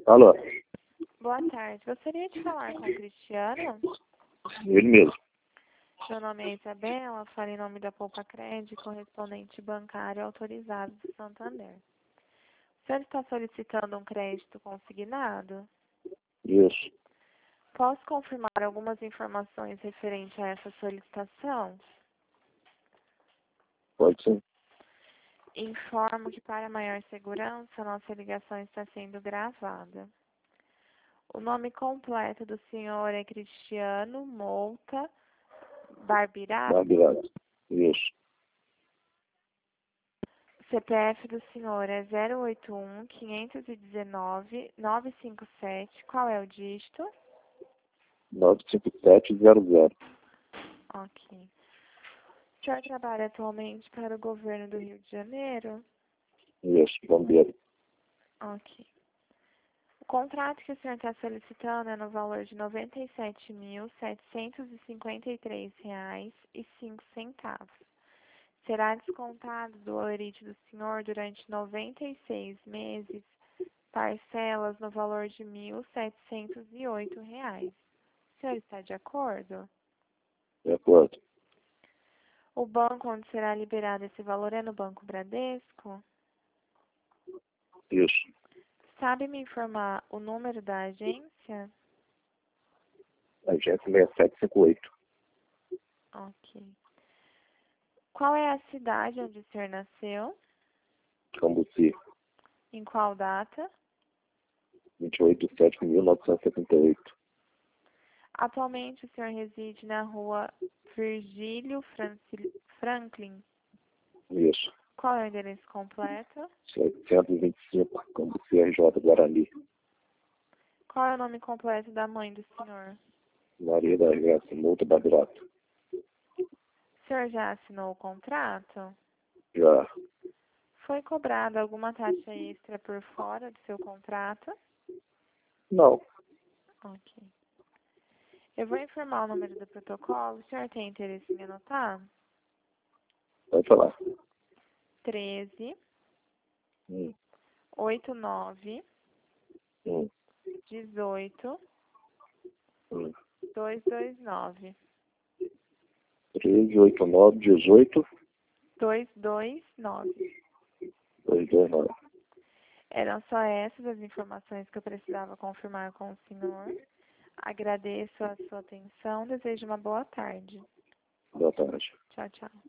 Alô? Boa tarde. Gostaria de falar com o Cristiano. Ele mesmo. Meu nome é Isabela, falo em nome da Poupa Crédito, correspondente bancário autorizado do Santander. O senhor está solicitando um crédito consignado? Isso. Posso confirmar algumas informações referentes a essa solicitação? Pode sim. Informo que, para maior segurança, nossa ligação está sendo gravada. O nome completo do senhor é Cristiano Mouta Barbirato. Barbirato. Isso. CPF do senhor é 081-519-957. Qual é o dígito? 95700. Ok. O senhor trabalha atualmente para o governo do Rio de Janeiro? Isso. Bombeiro. Ok. O contrato que o senhor está solicitando é no valor de R$ 97.753,05. Será descontado do holerite do senhor durante 96 meses, parcelas no valor de R$ 1.708. O senhor está de acordo? De acordo. O banco onde será liberado esse valor é no Banco Bradesco? Isso. Sabe me informar o número da agência? Agência 6758. Ok. Qual é a cidade onde o senhor nasceu? Cambuci. Em qual data? 28/7/1978. Atualmente o senhor reside na rua Virgílio Franklin. Isso. Qual é o endereço completo? 725. Cambuci, RJ Guarani. Qual é o nome completo da mãe do senhor? Maria da Graça Mouta Barbirato. O senhor já assinou o contrato? Já. Foi cobrada alguma taxa extra por fora do seu contrato? Não. Ok. Eu vou informar o número do protocolo. O senhor tem interesse em anotar? Pode falar. 13 Hum. 89 Hum. 18 Hum. 229. 138918 229. 229. Eram só essas as informações que eu precisava confirmar com o senhor. Agradeço a sua atenção. Desejo uma boa tarde. Boa tarde. Tchau, tchau.